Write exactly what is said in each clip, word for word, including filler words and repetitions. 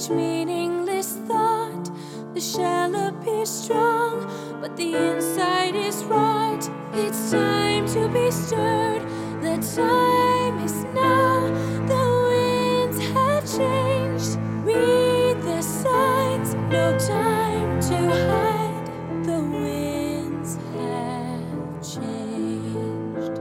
each meaningless thought. The shell appears strong, but the inside is rot. It's time to be stirred. The time is now. The winds have changed. Read the signs. No time to hide. The winds have changed.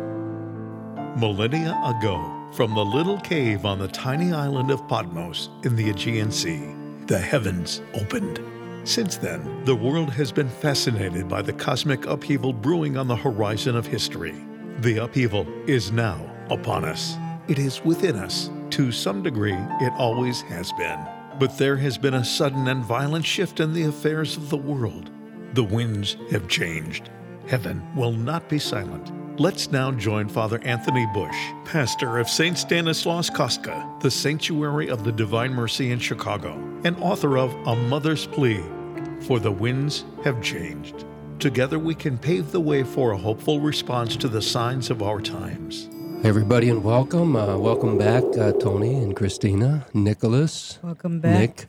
Millennia ago, from the little cave on the tiny island of Patmos in the Aegean Sea, the heavens opened. Since then, the world has been fascinated by the cosmic upheaval brewing on the horizon of history. The upheaval is now upon us. It is within us. To some degree, it always has been. But there has been a sudden and violent shift in the affairs of the world. The winds have changed. Heaven will not be silent. Let's now join Father Anthony Bush, pastor of Saint Stanislaus Kostka, the Sanctuary of the Divine Mercy in Chicago, and author of A Mother's Plea, For the Winds Have Changed. Together we can pave the way for a hopeful response to the signs of our times. Hey everybody, and welcome. Uh, welcome back, uh, Tony and Christina, Nicholas. Welcome back. Nick.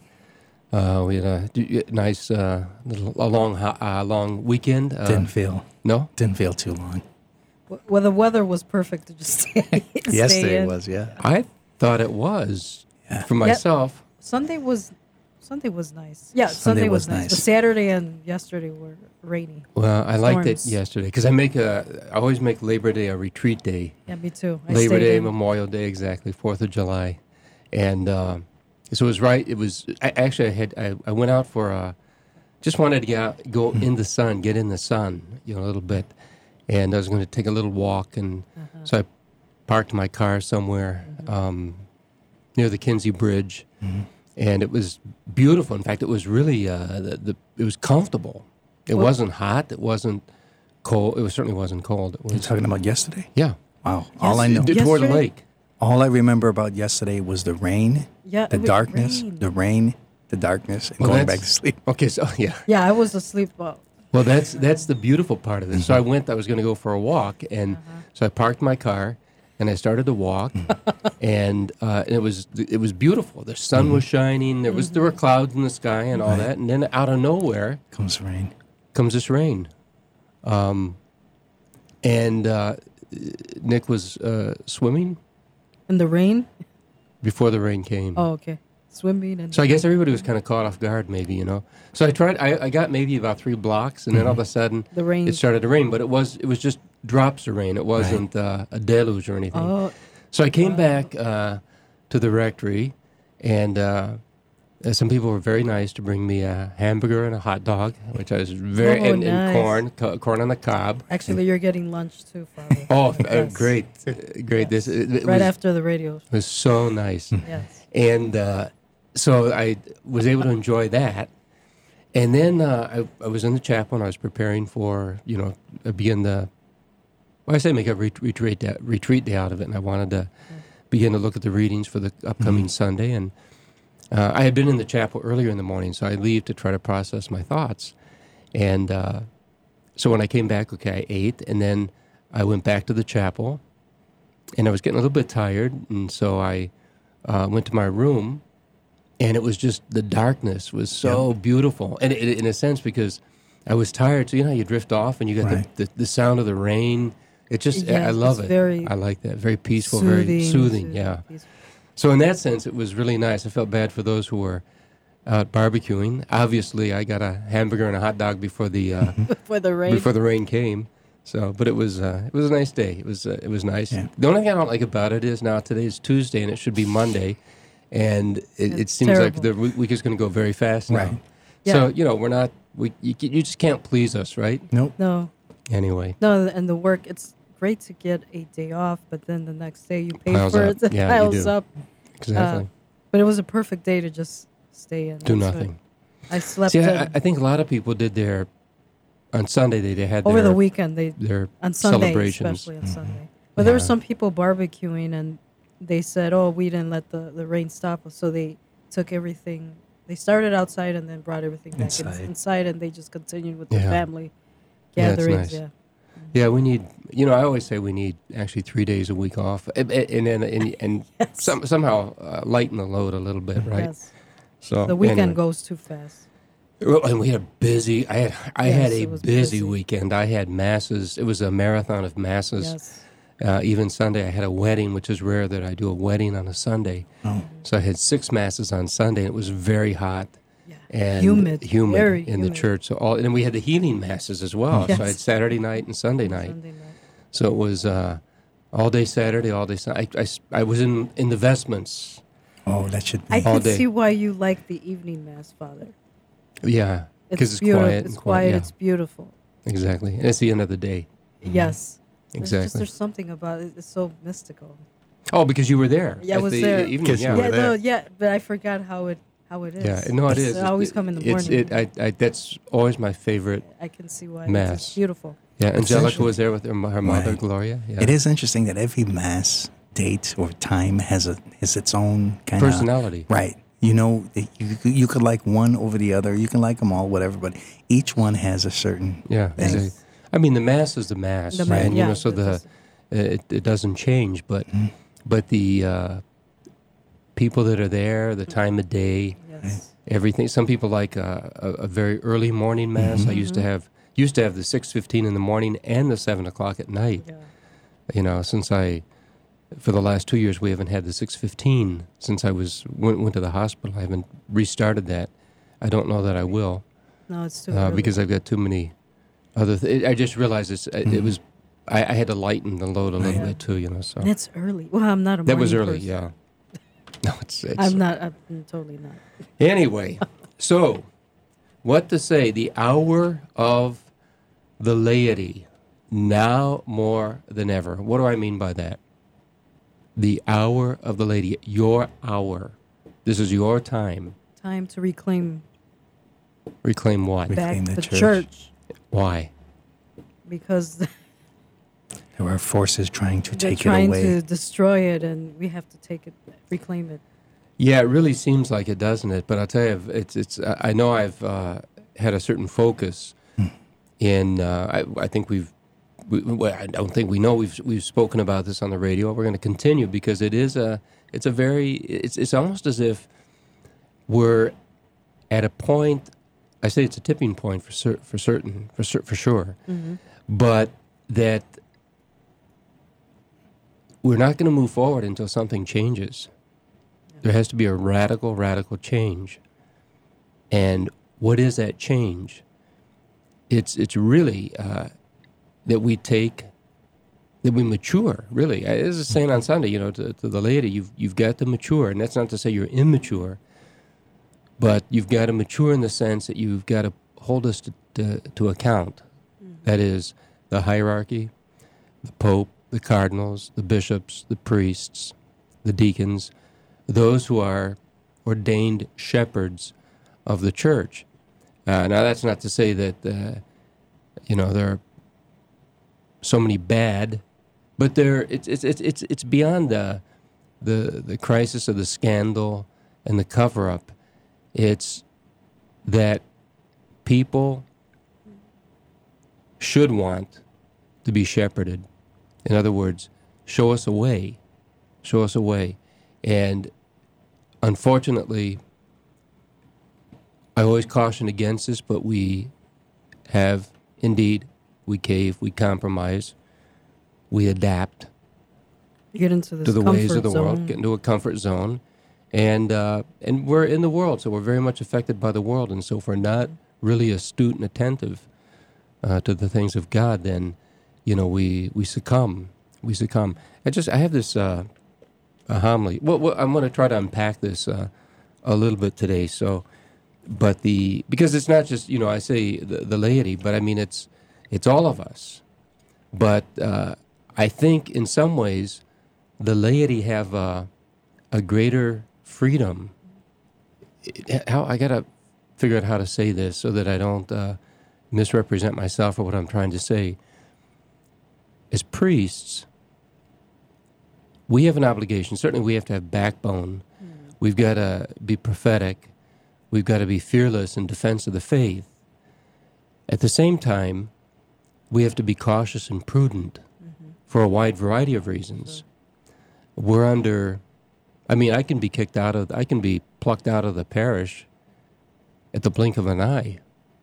Uh, we had a d- nice, uh, little, a long, uh, long weekend. Uh, Didn't feel. No? Didn't feel too long. Well, the weather was perfect to just stay, stay Yesterday in. it was, yeah. I thought it was, Yeah. for myself. Sunday was Sunday was nice. Yeah, Sunday Sunday, was, was nice. nice. But Saturday and yesterday were rainy. Well, I liked it Storms. yesterday, because I make a, I always make Labor Day a retreat day. Yeah, me too. I Labor stayed Day, in. Memorial Day, exactly, fourth of July. And uh, so it was right, it was, I, actually I had, I, I went out for a, just wanted to get out, go in the sun, get in the sun, you know, a little bit. And I was going to take a little walk, and Uh-huh. so I parked my car somewhere um, near the Kinsey Bridge, Mm-hmm. and it was beautiful. In fact, it was really, uh, the, the it was comfortable. It Well- wasn't hot. It wasn't cold. It was, certainly wasn't cold. It You're was, talking about yesterday? yeah, Wow. All I know, D- toward the Yesterday? lake. all I remember about yesterday was the rain, Yeah, the it was darkness, rain. the rain, the darkness, and Well, going that's- back to sleep. Okay, so yeah. Yeah, I was asleep. Well, Well, that's that's the beautiful part of this. Mm-hmm. So I went. I was going to go for a walk, and so I parked my car, and I started to walk, and, uh, and it was it was beautiful. The sun was shining. There was there were clouds in the sky and all Right. that, and then out of nowhere Comes rain. comes this rain. Um, and uh, Nick was uh, swimming in the rain. before the rain came. Oh, okay. Swimming and So I guess everybody was kind of caught off guard, maybe, you know. So I tried. I, I got maybe about three blocks, and then all of a sudden, The rain- it started to rain. But it was it was just drops of rain. It wasn't uh, a deluge or anything. oh, So I came back uh, to the rectory, and uh, uh, some people were very nice to bring me a hamburger and a hot dog, which I was very Oh, and, and nice. corn, co- corn on the cob. actually, you're getting lunch too, Father. Oh, uh, Yes. great, uh, great! This it, it Right was, after the radio. it was so nice. Yes. And uh, so I was able to enjoy that. And then uh, I, I was in the chapel and I was preparing for, you know, uh, begin the, well, I say make a ret- retreat, day, retreat day out of it. And I wanted to begin to look at the readings for the upcoming Sunday. And uh, I had been in the chapel earlier in the morning, so I leave to try to process my thoughts. And uh, so when I came back, okay, I ate. And then I went back to the chapel. And I was getting a little bit tired. And so I uh, went to my room. And it was just, the darkness was so Yep. beautiful. And it, in a sense, because I was tired. So, you know how you drift off and you got Right. the, the, the sound of the rain. It just, I- I Yes, love it's it. very I like that. Very peaceful, very soothing. Yeah. peaceful. So in that sense, it was really nice. I felt bad for those who were out barbecuing. Obviously, I got a hamburger and a hot dog before the uh, For the rain. before the rain came. So, but it was uh, it was a nice day. It was uh, it was nice. Yeah. The only thing I don't like about it is now today's Tuesday and it should be Monday, and it, it It's seems like terrible. the week week is going to go very fast now. Right. So Yeah. you know we're not we you, you just can't please us, right? Nope. No, Anyway, no, and the work. It's great to get a day off, but then the next day you pay Piles for up. it. It Yeah, you piles do. up. exactly. Uh, But it was a perfect day to just stay in. Do That's nothing. what- I slept See, in. I, I think a lot of people did their on Sunday. They, they had over their, the weekend. They their on Sunday, celebrations. especially on Sunday. But there were Yeah. some people barbecuing, and they said, "Oh, we didn't let the, the rain stop us," so they took everything. They started outside and then brought everything back in- Inside. inside, and they just continued with the Yeah. family Yeah, it's gatherings. nice. Yeah, Yeah, we need. You know, I always say we need actually three days a week off, and and and, and, and Yes. some, somehow uh, lighten the load a little bit, right? Yes. So The weekend anyway. goes too fast. Well, and we had a busy. I had I Yes, had a it was busy, busy. weekend. I had masses. It was a marathon of masses. Yes. Uh, even Sunday, I had a wedding, which is rare that I do a wedding on a Sunday. Oh. So I had six masses on Sunday. And it was very hot Yeah. and Humid, humid very in the humid. church. So all, and we had the healing masses as well. Yes. So I had Saturday night and Sunday night. Sunday night. So it was uh, all day Saturday, all day Sunday. I, I s- I was in in the vestments. Oh, that should be. I All can day. see why you like the evening mass, Father. Yeah, because it's, beautiful. quiet. It's and quiet. yeah, It's beautiful. exactly. And it's the end of the day. Yes. There's just, Exactly. there's something about it. It's so mystical. Oh, because you were there. Yeah, I at was the there. Evening, Because you yeah. were Yeah, there. no, yeah, but I forgot how it how it is. Yeah, no, it is. I always come in the It's- morning. It, I, I, that's always my favorite. I can see why. Mass. It's just beautiful. Yeah, Angelica essentially- was there with her, mo- her mother, Right. Gloria. Yeah. It is interesting that every mass date or time has a has its own kind of Personality. Right. You know, it- you could- you could like one over the other. You can like them all, whatever. But each one has a certain Yeah. thing. exactly. I mean, the mass is the mass, The ma- and you yeah, know, so that the does- it, it doesn't change. But but the uh, people that are there, the time of day, Yes. everything. Some people like a, a, a very early morning mass. I used to have used to have the six fifteen in the morning and the seven o'clock at night. Yeah. You know, since I for the last two years we haven't had the six fifteen since I was went, went to the hospital. I haven't restarted that. I don't know that I will No, it's too uh, early. because I've got too many other. Th- I just realized it's, it, it was. I, I had to lighten the load a little Right. bit too. You know, so And it's early. Well, I'm not a that was morning early. person. Yeah. No, it's. it's I'm not. I'm totally not. Anyway, so what to say? The hour of the laity, now more than ever. What do I mean by that? The hour of the laity, your hour. This is your time. Time to reclaim Reclaim what? Reclaim back the the church. church, Why? because There are forces trying to they're take it trying away. to destroy it, and we have to take it, reclaim it. Yeah, it really seems like it, doesn't it? But I'll tell you, it's it's. I I know I've uh, had a certain focus in. Uh, I, I think we've. We, well, I don't think we know we've we've spoken about this on the radio. We're going to continue because it is a. It's a very. It's it's almost as if we're at a point. I say it's a tipping point for cer- for certain for cer- for sure, but that we're not going to move forward until something changes. There has to be a radical, radical change. And what is that change? It's it's really uh, that we take, that we mature. Really, as I was saying on Sunday, you know, to, to the lady, you've you've got to mature, and that's not to say you're immature, but you've got to mature in the sense that you've got to hold us to to, to account. That is the hierarchy, the Pope, the cardinals, the bishops, the priests, the deacons, those who are ordained shepherds of the church. Uh, now, that's not to say that, uh, you know, there are so many bad, but there it's it's it's it's it's beyond the the the crisis of the scandal and the cover up. It's that people should want to be shepherded. In other words, show us a way, show us a way, and unfortunately, I always caution against this, but we have indeed, we cave, we compromise, we adapt Get into this to the comfort ways of the zone. world, get into a comfort zone, and uh, and we're in the world, so we're very much affected by the world. And so, if we're not really astute and attentive uh, to the things of God, then you know we we succumb. We succumb. I just I have this uh, a homily. Well, well I'm going to try to unpack this uh, a little bit today. So, but the because it's not just you know I say the, the laity, but I mean it's it's all of us. But uh, I think in some ways the laity have a, a greater freedom. It- how I gotta figure out how to say this so that I don't uh, misrepresent myself or what I'm trying to say. As priests, we have an obligation. Certainly, we have to have backbone. We've got to be prophetic. We've got to be fearless in defense of the faith. At the same time, we have to be cautious and prudent for a wide variety of reasons. We're under I mean, I can be kicked out of, I can be plucked out of the parish at the blink of an eye.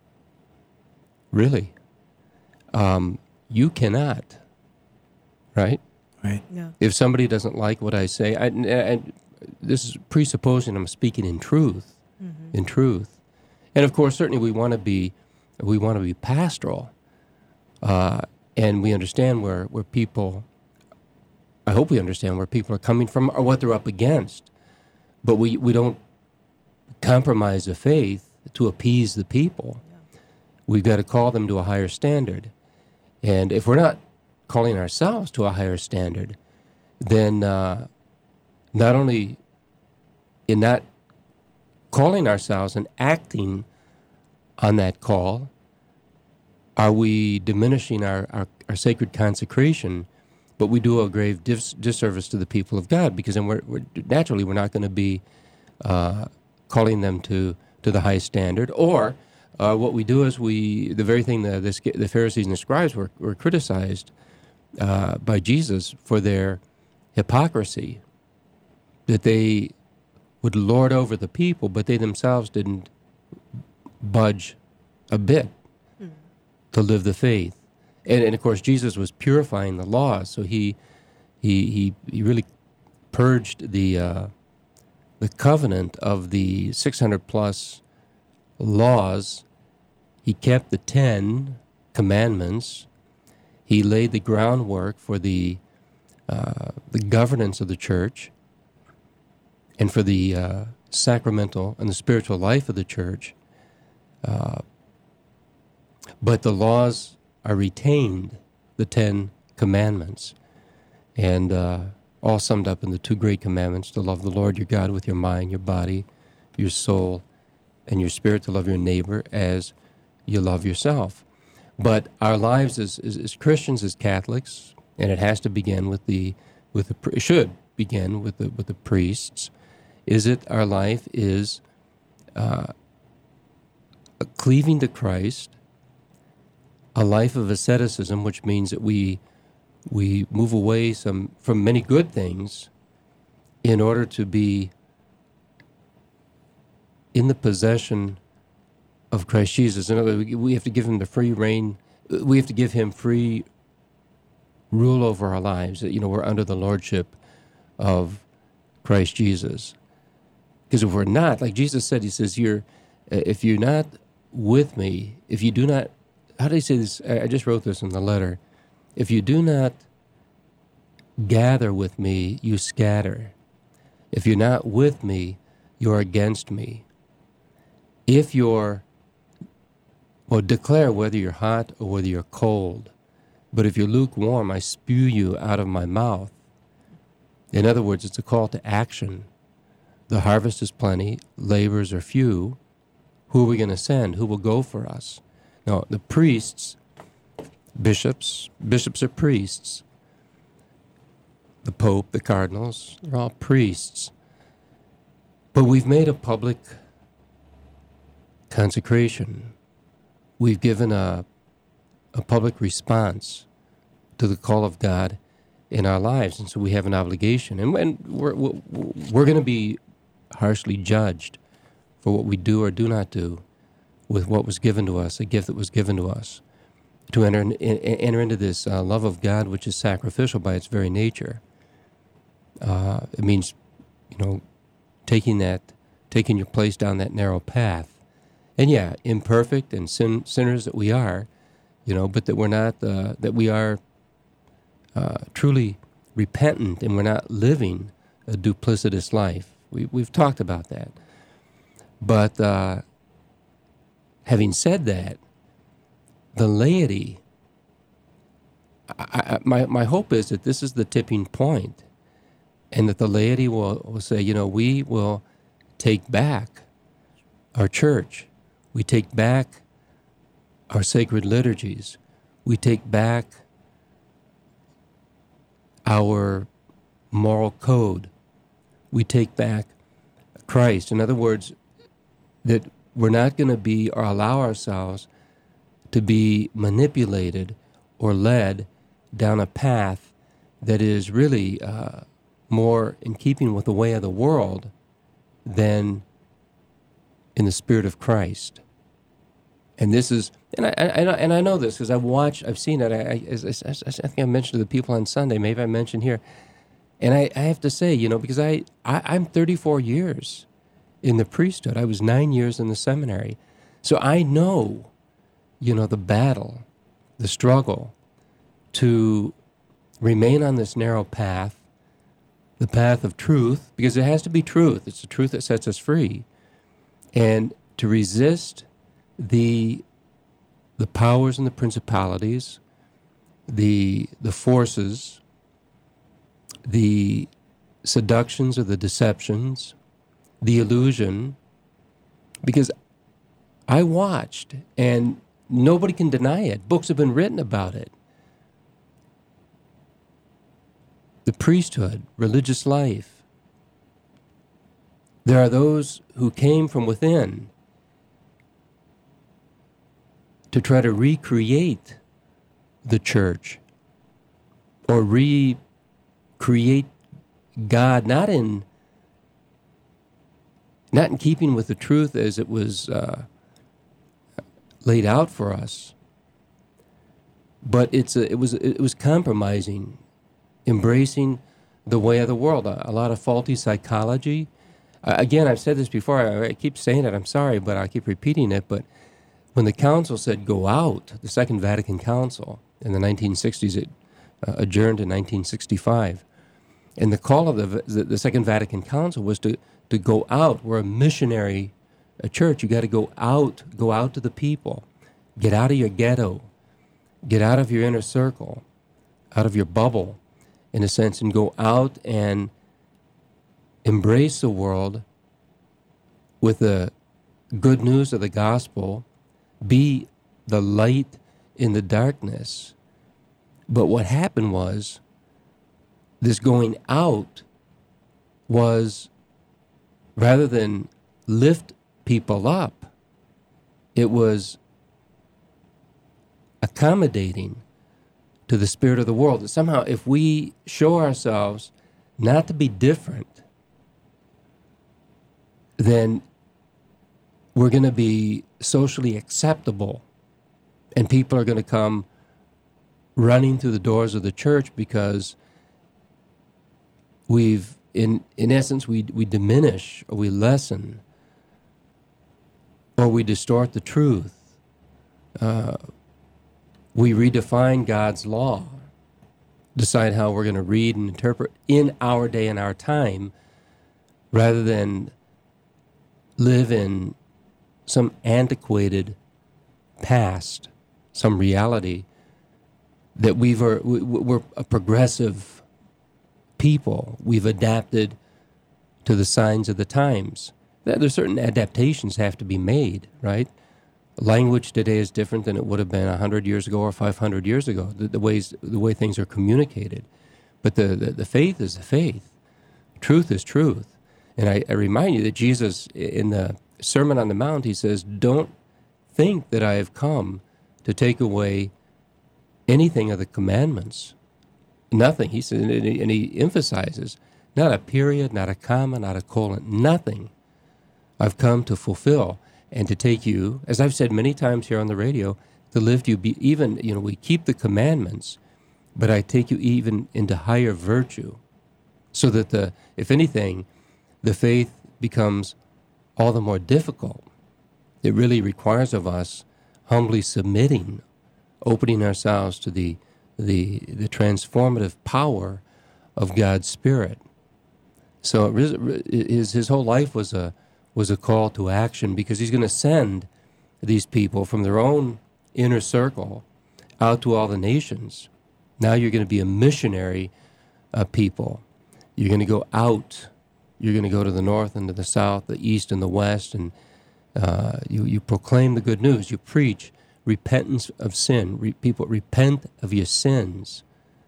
Really. Um, you cannot, right? Right. Yeah. If somebody doesn't like what I say, I, and, and this is presupposing I'm speaking in truth, Mm-hmm. in truth. And of course, certainly we want to be, we want to be pastoral, uh, and we understand where, where people, I hope we understand where people are coming from or what they're up against, but we, we don't compromise the faith to appease the people. Yeah. We've got to call them to a higher standard. And if we're not calling ourselves to a higher standard, then uh, not only in not calling ourselves and acting on that call, are we diminishing our, our, our sacred consecration, but we do a grave dis- disservice to the people of God, because then we're, we're naturally we're not going to be uh, calling them to, to the high standard. Or uh, what we do is we, the very thing that the, the Pharisees and the scribes were, were criticized uh, by Jesus for their hypocrisy, that they would lord over the people, but they themselves didn't budge a bit mm. to live the faith. And, and of course, Jesus was purifying the laws, so he he he, he really purged the uh, the covenant of the six hundred plus laws. He kept the Ten Commandments. He laid the groundwork for the uh, the governance of the church, and for the uh, sacramental and the spiritual life of the church. Uh, but the laws are retained, the Ten Commandments, and uh, all summed up in the two great commandments: to love the Lord your God with your mind, your body, your soul, and your spirit, to love your neighbor as you love yourself. But our lives as, as, as Christians, as Catholics, and it has to begin with the, with the, it should begin with the, with the priests, is it our life is uh, cleaving to Christ, a life of asceticism, which means that we we move away some from many good things in order to be in the possession of Christ Jesus. In other words, we have to give him the free reign. We have to give him free rule over our lives. You know, we're under the lordship of Christ Jesus. Because if we're not, like Jesus said, he says, "You're if you're not with me, if you do not," how do I say this? I just wrote this in the letter. If you do not gather with me, you scatter. If you're not with me, you're against me. If you're, well, declare whether you're hot or whether you're cold. But if you're lukewarm, I spew you out of my mouth. In other words, it's a call to action. The harvest is plenty, laborers are few. Who are we going to send? Who will go for us? Now, the priests, bishops, bishops are priests. The Pope, the cardinals, they're all priests. But we've made a public consecration. We've given a, a public response to the call of God in our lives, and so we have an obligation. And, and we're, we're, we're going to be harshly judged for what we do or do not do with what was given to us, a gift that was given to us, to enter in, in, enter into this uh, love of God, which is sacrificial by its very nature. Uh, it means, you know, taking that, taking your place down that narrow path. And yeah, imperfect and sin, sinners that we are, you know, but that we're not, uh, that we are uh, truly repentant and we're not living a duplicitous life. We, we've talked about that. But uh, having said that, the laity, I, I, my, my hope is that this is the tipping point, and that the laity will, will say, you know, we will take back our church. We take back our sacred liturgies. We take back our moral code. We take back Christ. In other words, that we're not going to be or allow ourselves to be manipulated or led down a path that is really uh, more in keeping with the way of the world than in the Spirit of Christ. And this is, and I, I, and I know this because I've watched, I've seen it. I, I, I, I think I mentioned to the people on Sunday, maybe I mentioned here. And I, I have to say, you know, because I, I, I'm thirty-four years in the priesthood. I was nine years in the seminary. So I know, you know, the battle, the struggle to remain on this narrow path, the path of truth, because it has to be truth. It's the truth that sets us free. And to resist the the powers and the principalities, the the forces, the seductions or the deceptions, the illusion, because I watched, and nobody can deny it. Books have been written about it. The priesthood, religious life. There are those who came from within to try to recreate the church or recreate God, not in not in keeping with the truth as it was uh, laid out for us, but it's a, it was it was compromising, embracing the way of the world. A, a lot of faulty psychology. Uh, again, I've said this before. I, I keep saying it. I'm sorry, but I keep repeating it. But when the council said go out, the Second Vatican Council in the nineteen sixties, it uh, adjourned in nineteen sixty-five, and the call of the, the the Second Vatican Council was to to go out. We're a missionary a church. You got to go out, go out to the people, get out of your ghetto, get out of your inner circle, out of your bubble, in a sense, and go out and embrace the world with the good news of the gospel, be the light in the darkness. But what happened was, this going out was, rather than lift people up, it was accommodating to the spirit of the world. That somehow, if we show ourselves not to be different, then we're going to be socially acceptable, and people are going to come running through the doors of the church because we've, in in essence, we we diminish or we lessen or we distort the truth. Uh, we redefine God's law, decide how we're going to read and interpret in our day and our time, rather than live in some antiquated past, some reality that we've are, we're a progressive people. We've adapted to the signs of the times. There's certain adaptations have to be made, right? Language today is different than it would have been one hundred years ago or five hundred years ago, the, the ways the way things are communicated. But the, the, the faith is the faith. Truth is truth. And I, I remind you that Jesus, in the Sermon on the Mount, he says, don't think that I have come to take away anything of the commandments. Nothing. He says, and he, and he emphasizes, not a period, not a comma, not a colon, nothing. I've come to fulfill and to take you, as I've said many times here on the radio, to lift you, be, even, you know, we keep the commandments, but I take you even into higher virtue, so that, the, if anything, the faith becomes all the more difficult. It really requires of us humbly submitting, opening ourselves to the the the transformative power of God's Spirit. So it, his his whole life was a was a call to action, because he's going to send these people from their own inner circle out to all the nations. Now you're going to be a missionary uh, people. You're going to go out. You're going to go to the north and to the south, the east and the west, and uh, you, you proclaim the good news. You preach repentance of sin. Re- people, repent of your sins.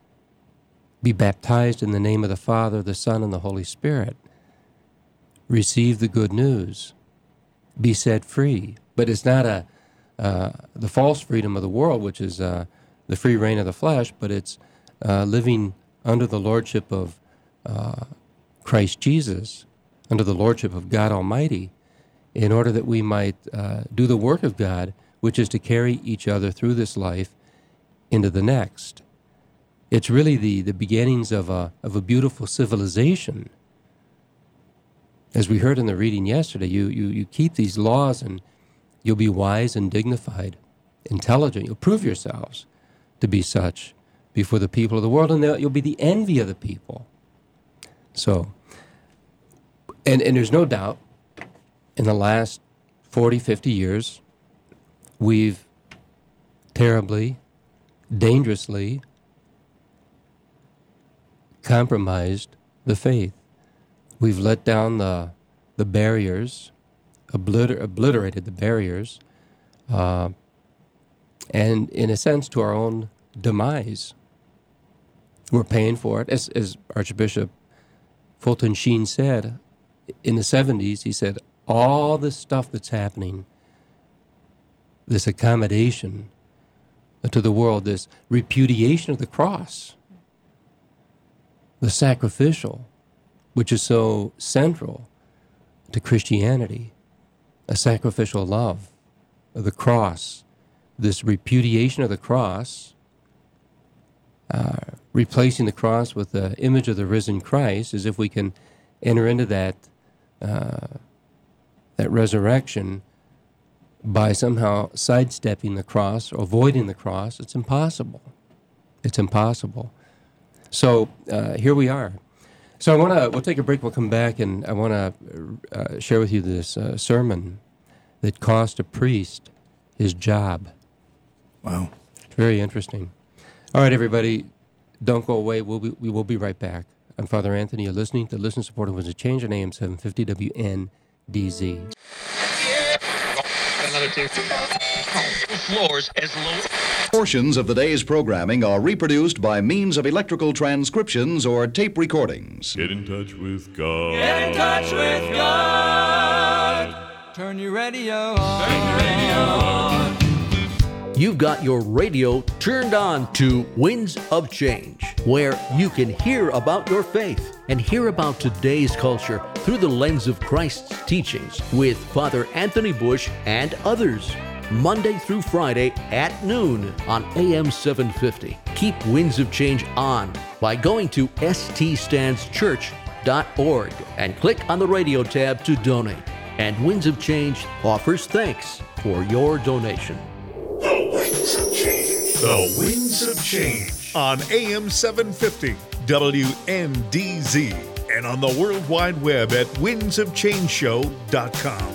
Be baptized in the name of the Father, the Son, and the Holy Spirit. Receive the good news. Be set free. But it's not a uh, the false freedom of the world, which is uh, the free reign of the flesh, but it's uh, living under the lordship of uh, Christ Jesus, under the lordship of God Almighty, in order that we might uh, do the work of God, which is to carry each other through this life into the next. It's really the, the beginnings of a, of a beautiful civilization. As we heard in the reading yesterday, you, you, you keep these laws and you'll be wise and dignified, intelligent. You'll prove yourselves to be such before the people of the world, and you'll be the envy of the people. So, and, and there's no doubt, in the last forty, fifty years, we've terribly, dangerously compromised the faith. We've let down the the barriers, obliter- obliterated the barriers, uh, and in a sense to our own demise. We're paying for it. As, as Archbishop Fulton Sheen said, in the seventies, he said, all this stuff that's happening, this accommodation to the world, this repudiation of the cross, the sacrificial, which is so central to Christianity, a sacrificial love of the cross, this repudiation of the cross, uh, replacing the cross with the image of the risen Christ, as if we can enter into that uh, that resurrection by somehow sidestepping the cross or avoiding the cross. It's impossible. It's impossible. So uh, here we are. So I want to, we'll take a break, we'll come back, and I want to uh, share with you this uh, sermon that cost a priest his job. Wow. It's very interesting. All right, everybody, don't go away. We'll be, we will be right back. I'm Father Anthony. You're listening to Listen, Support, and Winds of Change on A M seven fifty W N D Z. Another two. Floors as low. Portions of the day's programming are reproduced by means of electrical transcriptions or tape recordings. Get in touch with God. Get in touch with God. Turn your radio on. Turn your radio on. You've got your radio turned on to Winds of Change, where you can hear about your faith and hear about today's culture through the lens of Christ's teachings with Father Anthony Bush and others. Monday through Friday at noon on A M seven fifty. Keep Winds of Change on by going to s t stands church dot org and click on the radio tab to donate. And Winds of Change offers thanks for your donation. The Winds of Change. The Winds of Change on A M seven fifty W N D Z and on the World Wide Web at winds of change show dot com.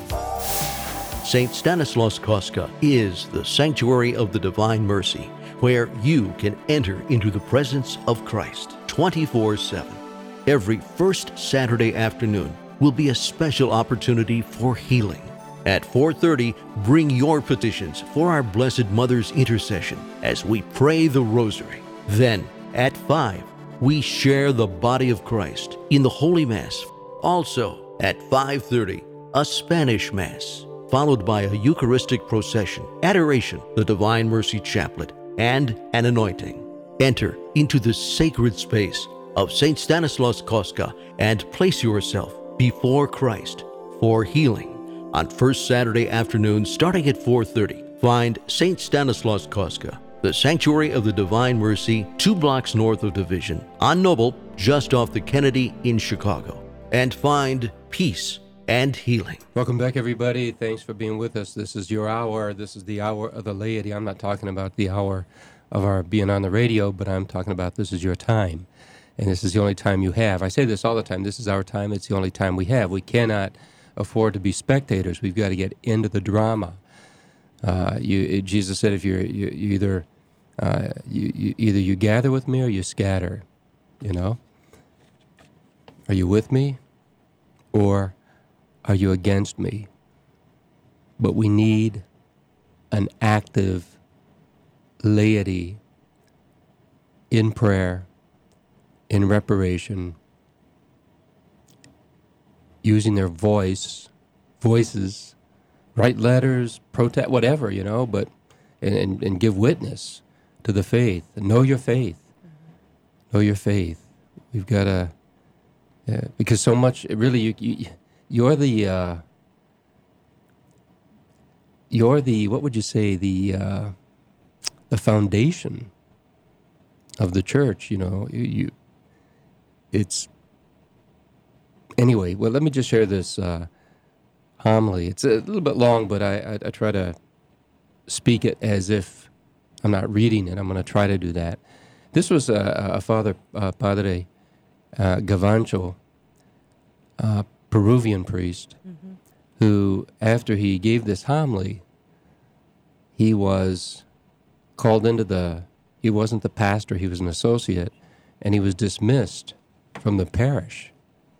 Saint Stanislaus Kostka is the sanctuary of the Divine Mercy, where you can enter into the presence of Christ twenty-four seven. Every first Saturday afternoon will be a special opportunity for healing. At four thirty, bring your petitions for our Blessed Mother's intercession as we pray the Rosary. Then, at five, we share the body of Christ in the Holy Mass. Also, at five thirty, a Spanish Mass, followed by a Eucharistic procession, adoration, the Divine Mercy Chaplet, and an anointing. Enter into the sacred space of Saint Stanislaus Kostka and place yourself before Christ for healing. On first Saturday afternoon, starting at four thirty, find Saint Stanislaus Kostka, the Sanctuary of the Divine Mercy, two blocks north of Division, on Noble, just off the Kennedy in Chicago, and find peace and healing. Welcome back, everybody. Thanks for being with us. This is your hour. This is the hour of the laity. I'm not talking about the hour of our being on the radio, but I'm talking about this is your time, and this is the only time you have. I say this all the time. This is our time. It's the only time we have. We cannot afford to be spectators. We've got to get into the drama. Uh, you, Jesus said, if you're you, you either uh, you, you either you gather with me or you scatter. You know, are you with me, or are you against me? But we need an active laity in prayer, in reparation, using their voice, voices, write letters, protest, whatever, you know, but and, and, and give witness to the faith. Know your faith. Know your faith. We've got to Uh, because so much, really, you, you, you're the, uh, you're the, what would you say, the, uh, the foundation of the church, you know. You, you it's, anyway, well, let me just share this uh, homily. It's a little bit long, but I, I, I try to speak it as if I'm not reading it. I'm going to try to do that. This was a, a father, uh, Padre uh, Gavancho, a Peruvian priest, mm-hmm. who, after he gave this homily, he was called into the, he wasn't the pastor, he was an associate, and he was dismissed from the parish.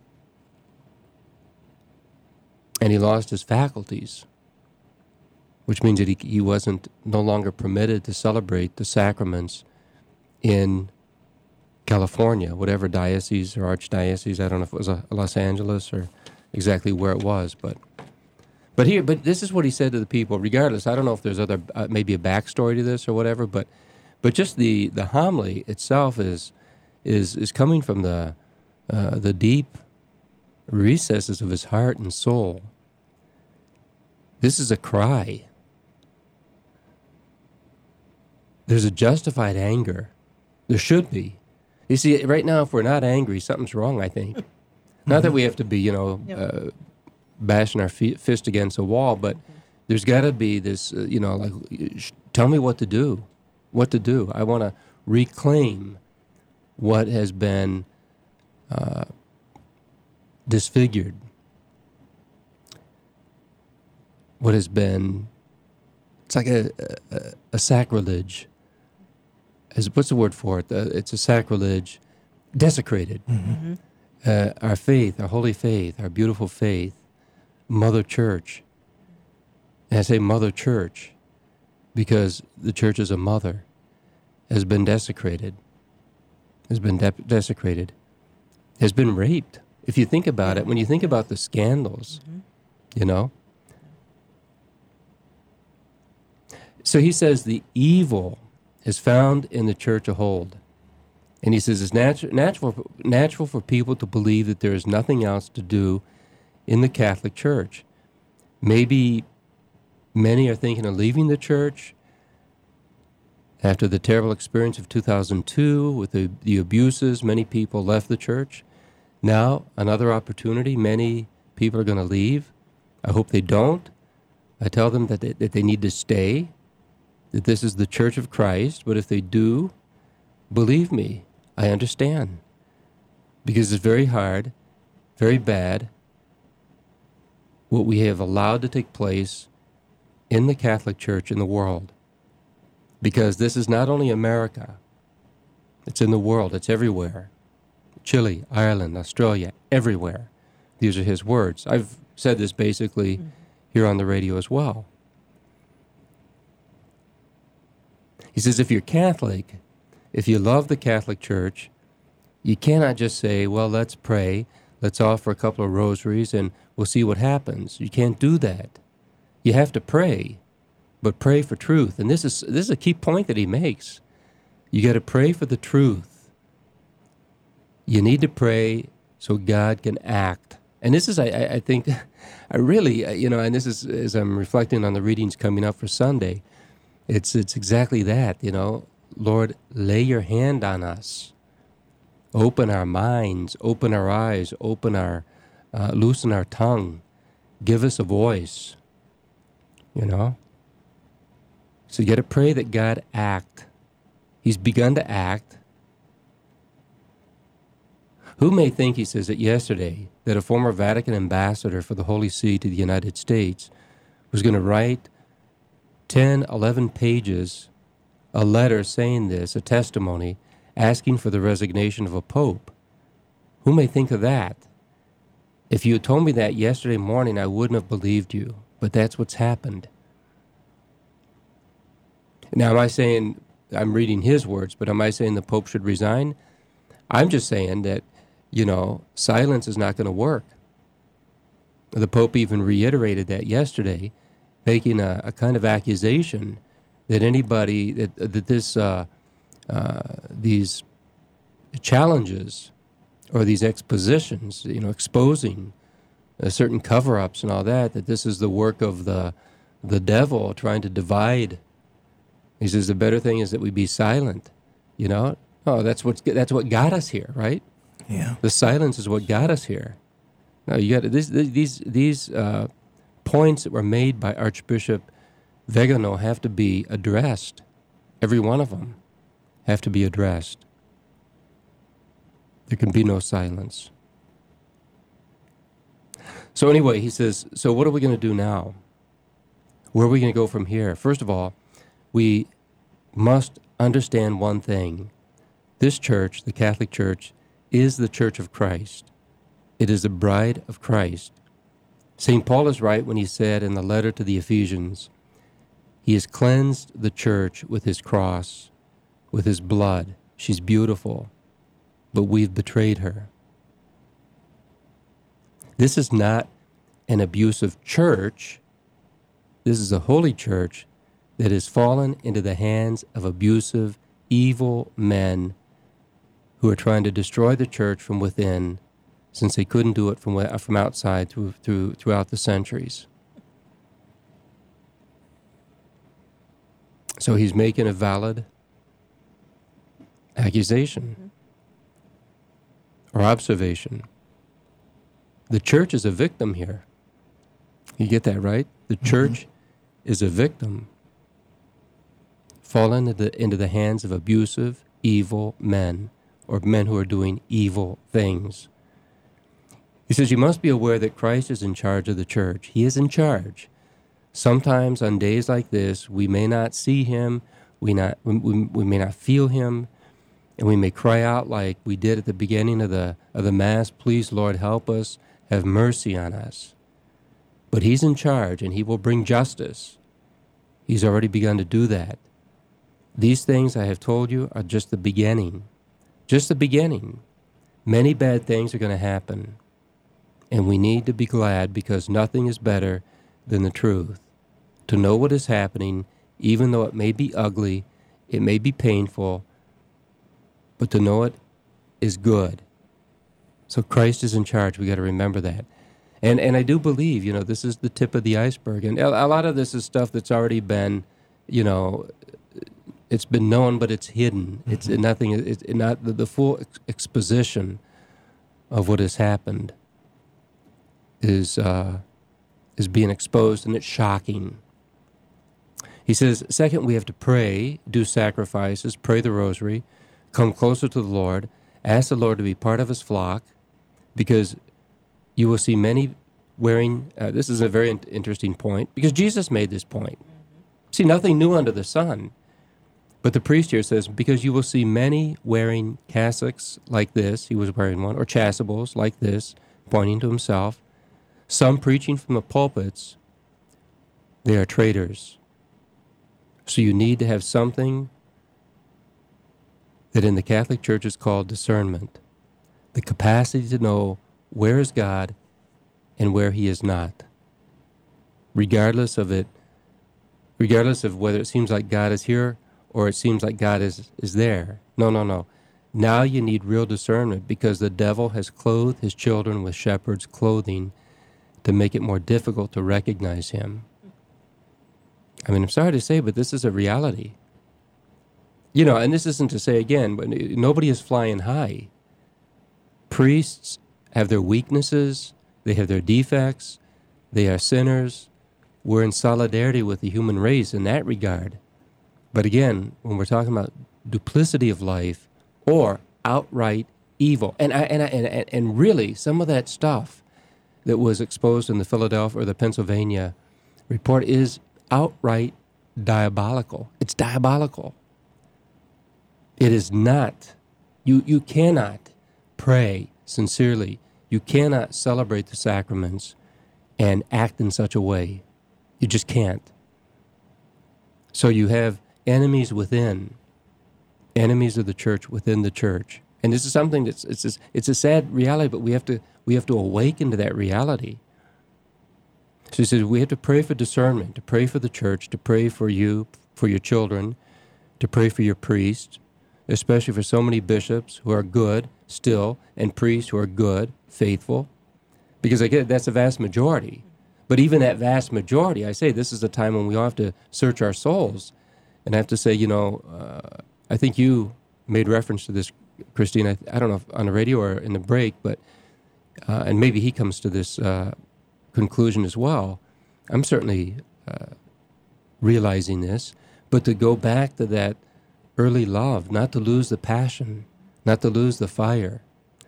And he lost his faculties, which means that he, he wasn't no longer permitted to celebrate the sacraments in California, whatever diocese or archdiocese. I don't know if it was a, Los Angeles or exactly where it was, but but here, but this is what he said to the people. Regardless, I don't know if there's other uh, maybe a backstory to this or whatever, but but just the, the homily itself is is is coming from the uh, the deep recesses of his heart and soul. This is a cry. There's a justified anger. There should be. You see, right now, if we're not angry, something's wrong, I think. Mm-hmm. Not that we have to be, you know, yep. uh, bashing our f- fist against a wall, but mm-hmm. there's got to be this, uh, you know, like, sh- tell me what to do. What to do. I want to reclaim what has been uh, disfigured, what has been, it's like a, a, a sacrilege. As, what's the word for it? Uh, it's a sacrilege, desecrated. Mm-hmm. Uh, our faith, our holy faith, our beautiful faith, Mother Church. And I say Mother Church because the church is a mother, has been desecrated, has been de- desecrated, has been raped. If you think about it, when you think about the scandals, mm-hmm. you know. So he says the evil is found in the church of hold. And he says it's natu- natural, natural for people to believe that there is nothing else to do in the Catholic Church. Maybe many are thinking of leaving the church after the terrible experience of two thousand two with the, the abuses. Many people left the church. Now, another opportunity. Many people are going to leave. I hope they don't. I tell them that they, that they need to stay, that this is the Church of Christ, but if they do, believe me, I understand. Because it's very hard, very bad, what we have allowed to take place in the Catholic Church in the world. Because this is not only America, it's in the world, it's everywhere. Chile, Ireland, Australia, everywhere. These are his words. I've said this basically mm-hmm. here on the radio as well. He says, if you're Catholic, if you love the Catholic Church, you cannot just say, well, let's pray, let's offer a couple of rosaries, and we'll see what happens. You can't do that. You have to pray, but pray for truth. And this is this is a key point that he makes. You got to pray for the truth. You need to pray so God can act. And this is, I, I think, I really, you know, and this is, as I'm reflecting on the readings coming up for Sunday, It's it's exactly that, you know. Lord, lay your hand on us. Open our minds, open our eyes, open our, uh, loosen our tongue. Give us a voice, you know. So you got to pray that God act. He's begun to act. Who may think, he says, that yesterday, that a former Vatican ambassador for the Holy See to the United States was going to write ten, eleven pages, a letter saying this, a testimony, asking for the resignation of a pope. Who may think of that? If you had told me that yesterday morning, I wouldn't have believed you, but that's what's happened. Now, am I saying, I'm reading his words, but am I saying the pope should resign? I'm just saying that, you know, silence is not going to work. The pope even reiterated that yesterday, making a, a kind of accusation that anybody, that, that this, uh, uh, these challenges or these expositions, you know, exposing uh, certain cover-ups and all that, that this is the work of the the devil trying to divide. He says the better thing is that we be silent, you know? Oh, that's what that's what got us here, right? Yeah. The silence is what got us here. Now you got these these these uh, points that were made by Archbishop Vigano have to be addressed. Every one of them have to be addressed. There can be no silence. So anyway, he says, so what are we going to do now? Where are we going to go from here? First of all, we must understand one thing. This church, the Catholic Church, is the Church of Christ. It is the bride of Christ. Saint Paul is right when he said in the letter to the Ephesians, he has cleansed the church with his cross, with his blood. She's beautiful, but we've betrayed her. This is not an abusive church. This is a holy church that has fallen into the hands of abusive, evil men who are trying to destroy the church from within, since they couldn't do it from from outside through, through, throughout the centuries. So he's making a valid accusation or observation. The church is a victim here. You get that, right? The church mm-hmm. is a victim, fallen into the, into the hands of abusive, evil men, or men who are doing evil things. He says, you must be aware that Christ is in charge of the church. He is in charge. Sometimes on days like this, we may not see him, we, not, we, we, we may not feel him, and we may cry out like we did at the beginning of the, of the Mass, please, Lord, help us, have mercy on us. But he's in charge, and he will bring justice. He's already begun to do that. These things I have told you are just the beginning. Just the beginning. Many bad things are going to happen. And we need to be glad, because nothing is better than the truth. To know what is happening, even though it may be ugly, it may be painful, but to know it is good. So Christ is in charge. We got to remember that. And and I do believe, you know, this is the tip of the iceberg. And a, a lot of this is stuff that's already been, you know, it's been known, but it's hidden. Mm-hmm. It's nothing, it's not the, the full ex- exposition of what has happened is uh, is being exposed, and it's shocking. He says, second, we have to pray, do sacrifices, pray the rosary, come closer to the Lord, ask the Lord to be part of his flock, because you will see many wearing, uh, this is a very in- interesting point, because Jesus made this point. Mm-hmm. See, nothing new under the sun. But the priest here says, because you will see many wearing cassocks like this, he was wearing one, or chasubles like this, pointing to himself, some preaching from the pulpits, they are traitors. So you need to have something that in the Catholic Church is called discernment, the capacity to know where is God and where he is not, regardless of it, regardless of whether it seems like God is here or it seems like God is, is there. No, no, no. Now you need real discernment, because the devil has clothed his children with shepherd's clothing to make it more difficult to recognize him. I mean, I'm sorry to say, but this is a reality. You know, and this isn't to say, again, but nobody is flying high. Priests have their weaknesses, they have their defects, they are sinners. We're in solidarity with the human race in that regard. But again, when we're talking about duplicity of life or outright evil, and I, and, I, and and really some of that stuff that was exposed in the Philadelphia or the Pennsylvania report is outright diabolical. It's diabolical. It is not. You you cannot pray sincerely. You cannot celebrate the sacraments and act in such a way. You just can't. So you have enemies within, enemies of the church within the church. And this is something that's it's a, it's a sad reality, but we have to we have to awaken to that reality. So he says we have to pray for discernment, to pray for the church, to pray for you, for your children, to pray for your priest, especially for so many bishops who are good still, and priests who are good, faithful, because I get that's a vast majority. But even that vast majority, I say this is a time when we all have to search our souls. And I have to say, you know, uh, I think you made reference to this, Christine, I, I don't know if on the radio or in the break, but, uh, and maybe he comes to this uh, conclusion as well. I'm certainly uh, realizing this, but to go back to that early love, not to lose the passion, not to lose the fire.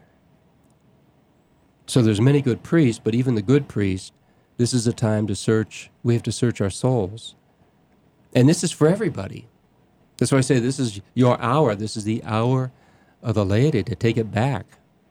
So there's many good priests, but even the good priest, this is a time to search, we have to search our souls. And this is for everybody. That's why I say this is your hour. This is the hour of the laity to take it back.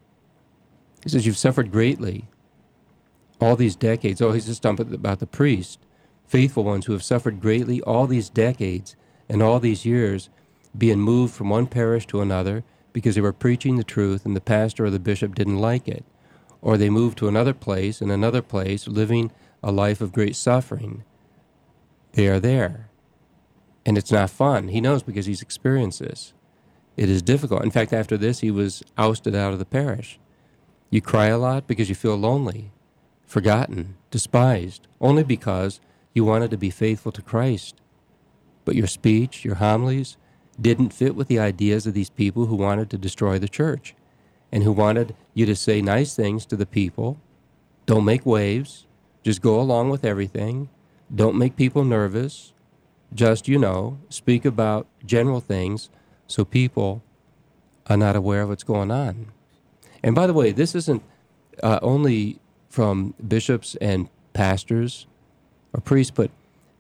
He says, you've suffered greatly all these decades. Oh, he's just talking about the priest, faithful ones who have suffered greatly all these decades and all these years, being moved from one parish to another because they were preaching the truth and the pastor or the bishop didn't like it. Or they moved to another place and another place, living a life of great suffering. They are there. And it's not fun. He knows because he's experienced this. It is difficult. In fact, after this, he was ousted out of the parish. You cry a lot because you feel lonely, forgotten, despised, only because you wanted to be faithful to Christ. But your speech, your homilies, didn't fit with the ideas of these people who wanted to destroy the church and who wanted you to say nice things to the people. Don't make waves. Just go along with everything. Don't make people nervous. Just, you know, speak about general things so people are not aware of what's going on. And by the way, this isn't uh, only from bishops and pastors or priests, but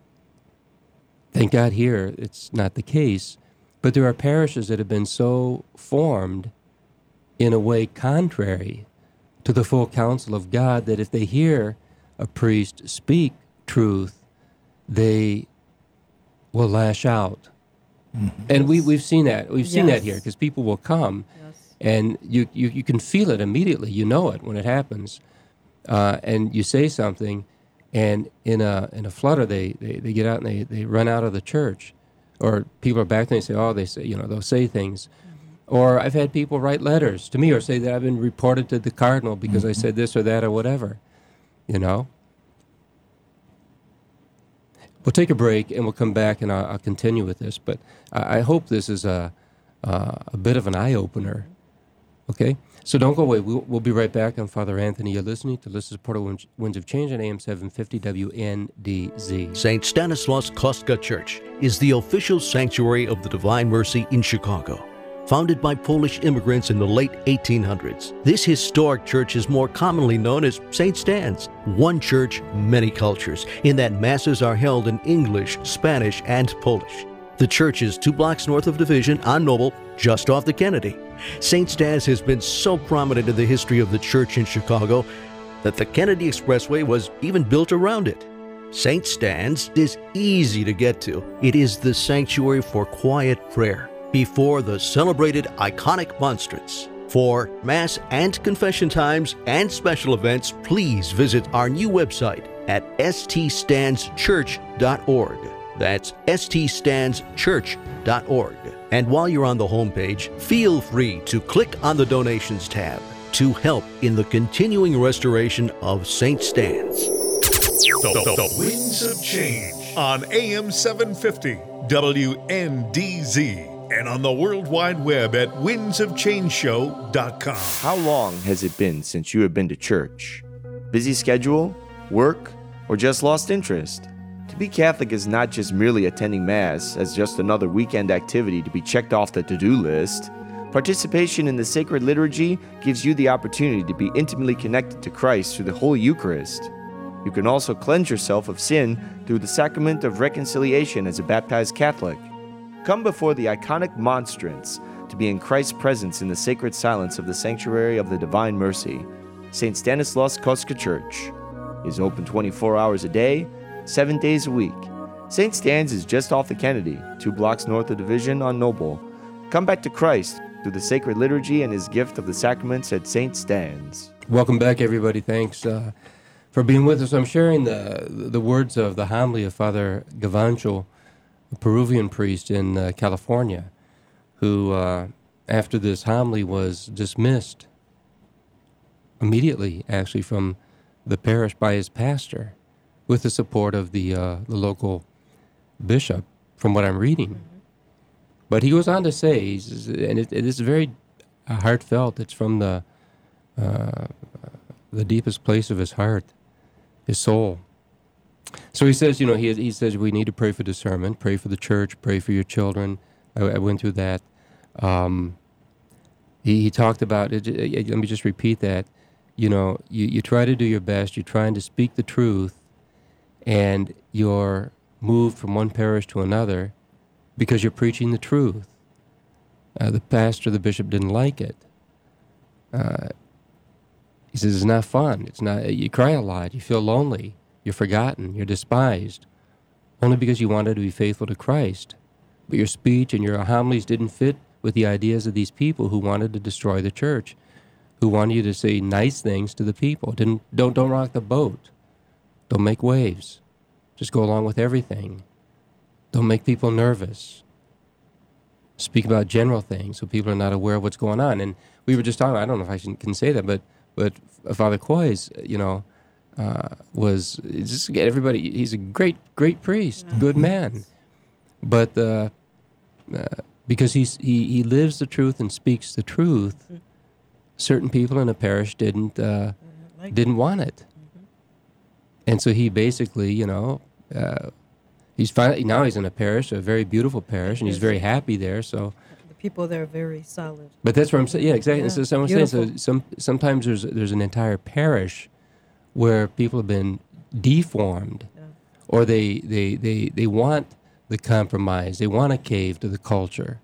thank God here it's not the case. But there are parishes that have been so formed in a way contrary to the full counsel of God that if they hear a priest speak truth, they will lash out. Mm-hmm. And we, we've seen that. We've seen yes. that here because people will come yes. and you, you, you can feel it immediately. You know it when it happens. Uh, and you say something and in a in a flutter they, they, they get out and they, they run out of the church. Or people are back there and say, oh, they say, you know, they'll say things. Mm-hmm. Or I've had people write letters to me or say that I've been reported to the cardinal because mm-hmm. I said this or that or whatever, you know. We'll take a break and we'll come back and I'll, I'll continue with this. But I, I hope this is a, uh, a bit of an eye-opener, okay? So don't go away. We'll, we'll be right back. I'm Father Anthony. You're listening to Listen to Portal Winds of Change on A M seven fifty W N D Z. Saint Stanislaus Kostka Church is the official sanctuary of the Divine Mercy in Chicago. Founded by Polish immigrants in the late eighteen hundreds, this historic church is more commonly known as Saint Stan's. One church, many cultures, in that masses are held in English, Spanish, and Polish. The church is two blocks north of Division on Noble, just off the Kennedy. Saint Stan's has been so prominent in the history of the church in Chicago that the Kennedy Expressway was even built around it. Saint Stan's is easy to get to. It is the sanctuary for quiet prayer before the celebrated iconic monstrance. For Mass and confession times and special events, please visit our new website at s t stands church dot org. That's s t stands church dot org. And while you're on the homepage, feel free to click on the Donations tab to help in the continuing restoration of Saint Stan's. The, the, the Winds of Change on A M seven fifty W N D Z and on the World Wide Web at winds of change show dot com. How long has it been since you have been to church? Busy schedule, work, or just lost interest? To be Catholic is not just merely attending Mass as just another weekend activity to be checked off the to-do list. Participation in the sacred liturgy gives you the opportunity to be intimately connected to Christ through the Holy Eucharist. You can also cleanse yourself of sin through the sacrament of reconciliation as a baptized Catholic. Come before the iconic monstrance to be in Christ's presence in the sacred silence of the sanctuary of the Divine Mercy. Saint Stanislaus Kostka Church is open twenty-four hours a day, seven days a week. Saint Stan's is just off the Kennedy, two blocks north of Division on Noble. Come back to Christ through the sacred liturgy and his gift of the sacraments at Saint Stan's. Welcome back, everybody. Thanks uh, for being with us. I'm sharing the the words of the homily of Father Gavancho, a Peruvian priest in uh, California, who, uh, after this homily, was dismissed immediately, actually, from the parish by his pastor, with the support of the uh, the local bishop, from what I'm reading. Mm-hmm. But he goes on to say, he's, and it, it is very heartfelt. It's from the uh, the deepest place of his heart, his soul. So he says, you know, he he says we need to pray for discernment, pray for the church, pray for your children. I, I went through that. Um, he, he talked about it. Let me just repeat that. You know, you, you try to do your best. You're trying to speak the truth, and you're moved from one parish to another because you're preaching the truth. Uh, the pastor, the bishop didn't like it. Uh, he says it's not fun. It's not. You cry a lot. You feel lonely. You're forgotten. You're despised, only because you wanted to be faithful to Christ. But your speech and your homilies didn't fit with the ideas of these people who wanted to destroy the church, who wanted you to say nice things to the people. Didn't don't don't rock the boat. Don't make waves. Just go along with everything. Don't make people nervous. Speak about general things so people are not aware of what's going on. And we were just talking, I don't know if I can, can say that, but but Father Coys, you know, uh, was just everybody. He's a great great priest, yeah. Good man, but uh, uh, because he's he he lives the truth and speaks the truth. Mm-hmm. Certain people in the parish didn't uh, like didn't want it, mm-hmm. and so he basically, you know. Uh, He's finally now he's in a parish, a very beautiful parish, and he's very happy there. So the people there are very solid. But that's what I'm saying. Yeah, exactly. Yeah, so, so I'm saying. So some sometimes there's there's an entire parish where people have been deformed, yeah. or they, they they they want the compromise. They want to cave to the culture.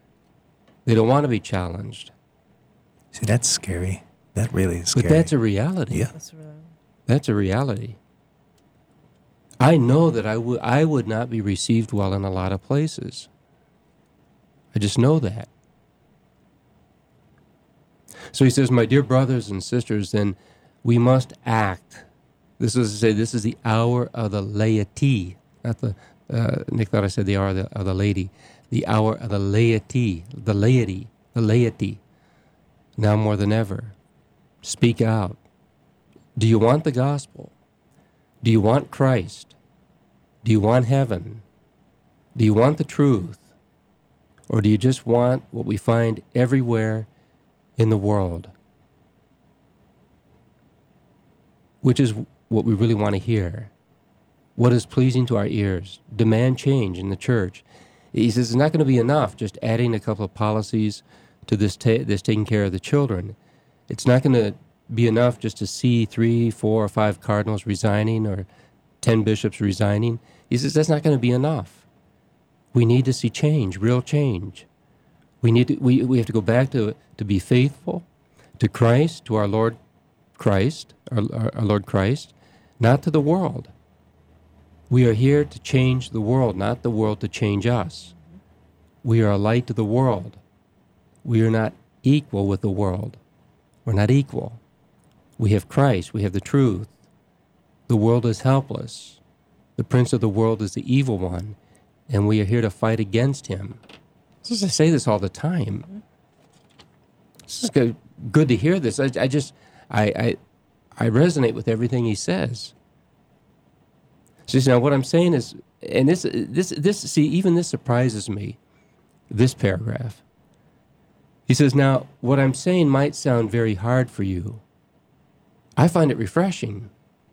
They don't want to be challenged. See, that's scary. That really is scary. But that's a reality. Yeah, that's a reality. That's a reality. I know that I would I would not be received well in a lot of places. I just know that. So he says, my dear brothers and sisters, then we must act. This is to say, this is the hour of the laity. Not the, uh, Nick thought I said the hour of the, of the lady. The hour of the laity, the laity, the laity. Now more than ever. Speak out. Do you want the gospel? Do you want Christ? Do you want heaven? Do you want the truth? Or do you just want what we find everywhere in the world? Which is what we really want to hear. What is pleasing to our ears? Demand change in the church. He says it's not going to be enough just adding a couple of policies to this, ta- this taking care of the children. It's not going to be enough just to see three, four, or five cardinals resigning or ten bishops resigning. He says that's not going to be enough. We need to see change, real change. We need to, we, we have to go back to to be faithful to Christ, to our Lord Christ, our, our, our Lord Christ, not to the world. We are here to change the world, not the world to change us. We are a light to the world. We are not equal with the world. We're not equal. We have Christ. We have the truth. The world is helpless. The prince of the world is the evil one, and we are here to fight against him. I say this all the time. This is good, good to hear this. I, I just, I, I, I resonate with everything he says. So now what I'm saying is, and this, this, this, see, even this surprises me, this paragraph. He says, now, what I'm saying might sound very hard for you. I find it refreshing.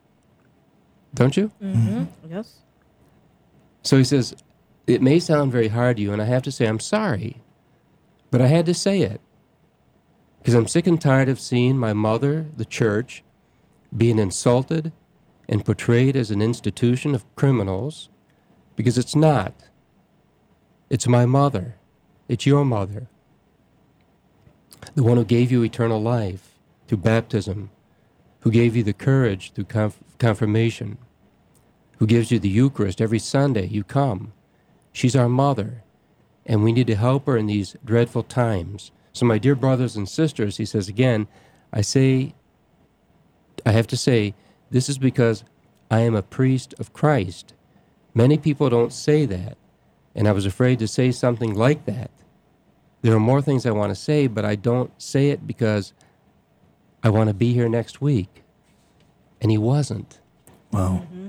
Don't you? Mm-hmm. Yes. So he says, it may sound very hard to you, and I have to say I'm sorry, but I had to say it. Because I'm sick and tired of seeing my mother, the church, being insulted and portrayed as an institution of criminals, because it's not. It's my mother. It's your mother. The one who gave you eternal life through baptism, who gave you the courage through conf- confirmation, who gives you the Eucharist every Sunday you come. She's our mother, and we need to help her in these dreadful times. So my dear brothers and sisters, he says again, I say, I have to say, this is because I am a priest of Christ. Many people don't say that, and I was afraid to say something like that. There are more things I want to say, but I don't say it because I want to be here next week. And he wasn't. Wow. Mm-hmm.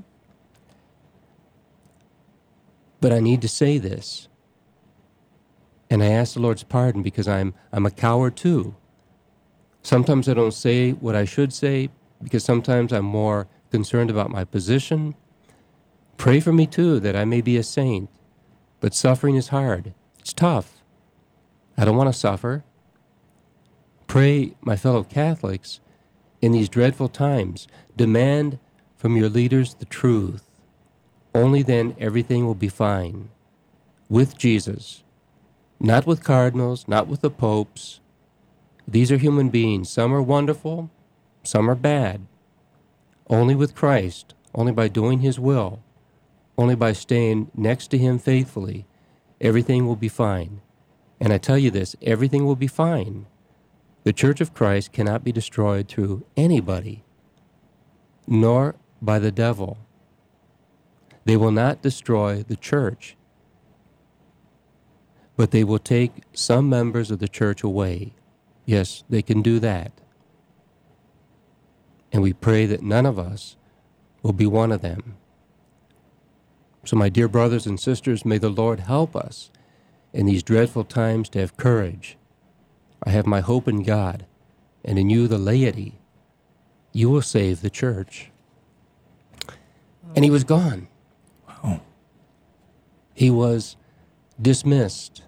But I need to say this. And I ask the Lord's pardon because I'm I'm a coward too. Sometimes I don't say what I should say because sometimes I'm more concerned about my position. Pray for me too that I may be a saint. But suffering is hard. It's tough. I don't want to suffer. Pray, my fellow Catholics, in these dreadful times, demand from your leaders the truth. Only then everything will be fine. With Jesus. Not with cardinals, not with the popes. These are human beings. Some are wonderful, some are bad. Only with Christ, only by doing his will, only by staying next to him faithfully, everything will be fine. And I tell you this, everything will be fine. The Church of Christ cannot be destroyed through anybody, nor by the devil. They will not destroy the church, but they will take some members of the church away. Yes, they can do that. And we pray that none of us will be one of them. So my dear brothers and sisters, may the Lord help us in these dreadful times to have courage. I have my hope in God, and in you, the laity. You will save the church. And he was gone. Wow. He was dismissed.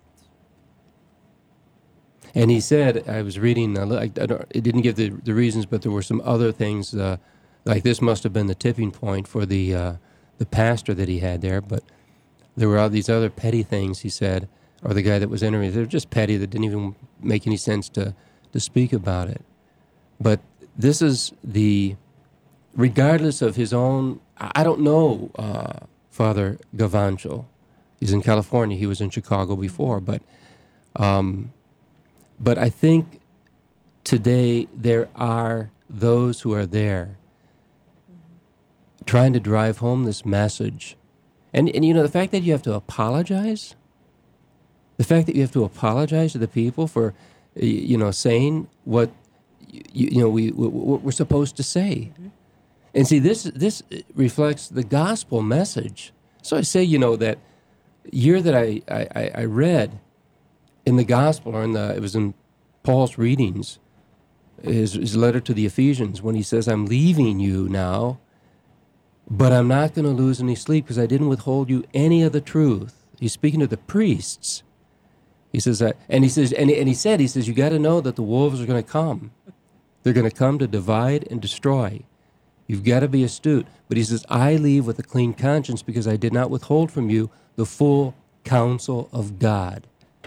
And he said, I was reading, uh, I, I don't, it didn't give the, the reasons, but there were some other things, uh, like this must have been the tipping point for the uh, the pastor that he had there, but there were all these other petty things, he said, or the guy that was entering, they were just petty, that didn't even make any sense to, to speak about it. But this is the, regardless of his own, I don't know uh, Father Gavancho. He's in California, he was in Chicago before, but um, but I think today there are those who are there trying to drive home this message. And, and you know, the fact that you have to apologize, the fact that you have to apologize to the people for, you know, saying what, you, you know, we, what we're supposed to say. Mm-hmm. And see, this this reflects the gospel message. So I say, you know, that year that I, I, I read in the gospel, or in the, it was in Paul's readings, his, his letter to the Ephesians, when he says, I'm leaving you now, but I'm not going to lose any sleep because I didn't withhold you any of the truth. He's speaking to the priests. He says that, and he says, and he, and he said, he says, you got to know that the wolves are going to come. They're going to come to divide and destroy. You've got to be astute. But he says, I leave with a clean conscience because I did not withhold from you the full counsel of God.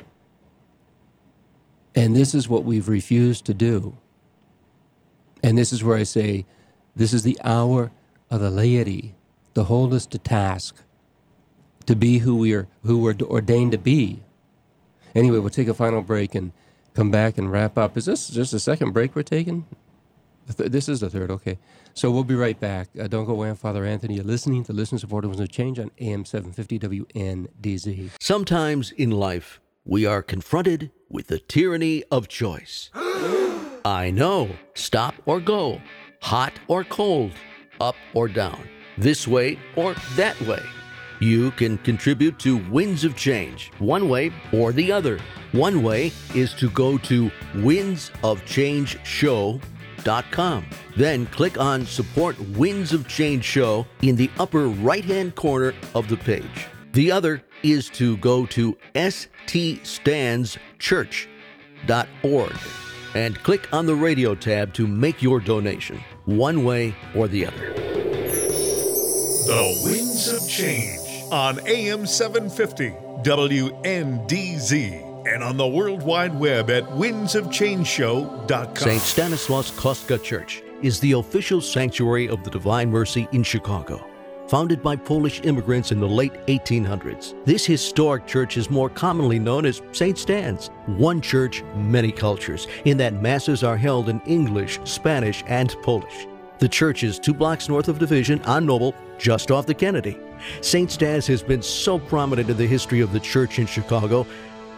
And this is what we've refused to do. And this is where I say, this is the hour of the laity to hold us to task, to be who we are, who we're ordained to be. Anyway, we'll take a final break and come back and wrap up. Is this just the second break we're taking? Th- this is the third, okay. So we'll be right back. Uh, don't go away. I'm Father Anthony. You're listening to Listen Support of Change on A M seven fifty W N D Z. Sometimes in life, we are confronted with the tyranny of choice. I know. Stop or go. Hot or cold. Up or down. This way or that way. You can contribute to Winds of Change, one way or the other. One way is to go to winds of change show dot com. Then click on Support Winds of Change Show in the upper right-hand corner of the page. The other is to go to s t stands church dot org and click on the radio tab to make your donation, one way or the other. The Winds of Change on A M seven fifty W N D Z and on the World Wide Web at winds of change show dot com. Saint Stanislaus Kostka Church is the official sanctuary of the Divine Mercy in Chicago. Founded by Polish immigrants in the late eighteen hundreds, this historic church is more commonly known as Saint Stan's. One church, many cultures, in that masses are held in English, Spanish, and Polish. The church is two blocks north of Division on Noble, just off the Kennedy. Saint Stan's has been so prominent in the history of the church in Chicago